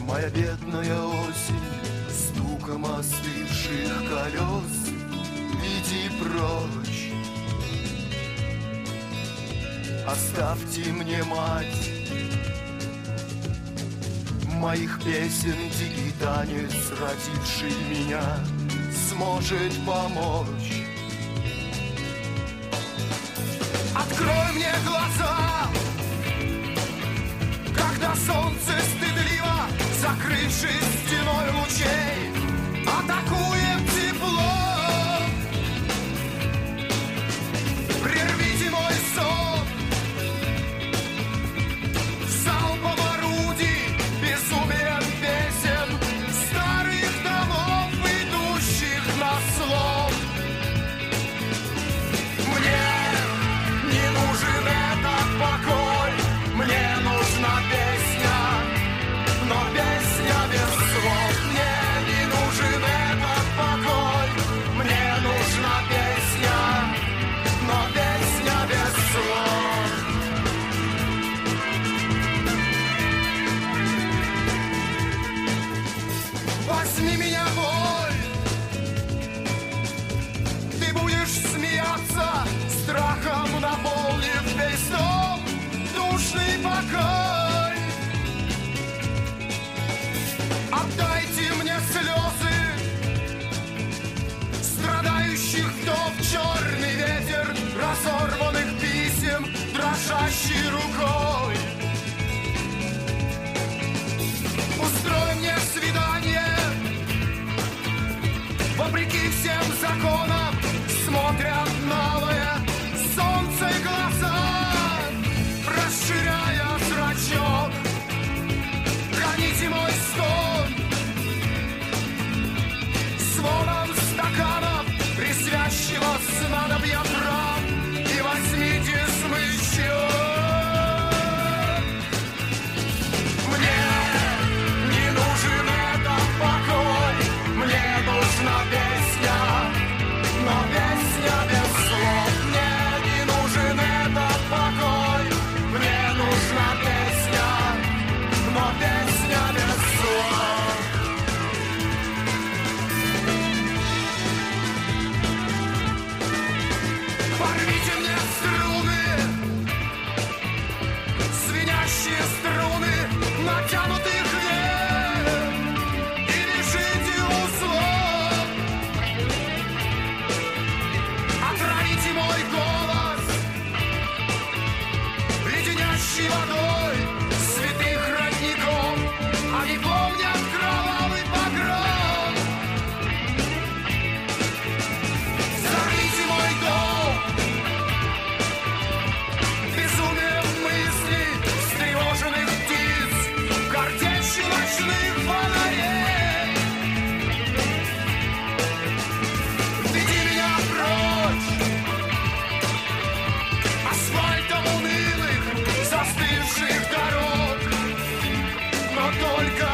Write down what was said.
Моя бедная осень, стуком остывших колес, иди прочь. Оставьте мне мать моих песен, дикий танец, родивший меня, сможет помочь. Открой мне глаза, когда солнце стыдливо, закрывшись стеной лучей, атакует тепло. Прервите мой сон залпом орудий, безумием песен старых домов, идущих на слом. Мне не нужен этот покой, мне нужна песня, но песня без слов. Мне не нужен этот покой, мне нужна песня, но песня без слов. Возьми меня, боль, ты будешь смеяться, страхом наполнив весь дом, душный покой. Отдайте мне слезы страдающих вдов, черный ветер разорванных писем, дрожащей рукой. Устрой мне свидание, вопреки всем законам, смотрят новое солнце и глаза, расширяя зрачок. Гоните мой стон звоном стаканов, присвящего снадобья трав, и возьмите смычок. Мне не нужен этот покой, мне нужна песня, но песня без слов. Мне не нужен этот покой, мне нужна песня, но песня без слов. Порвите мне струны, звенящие струны натянутых вен, и лишите узлов. Отравите мой голос леденящей водой святых родников, они помнят кровавый погром. Взорвите мой дом безумием мыслей встревоженных птиц, картечью ночных фонарей. Веди меня прочь асфальтом унылых застывших дорог, но только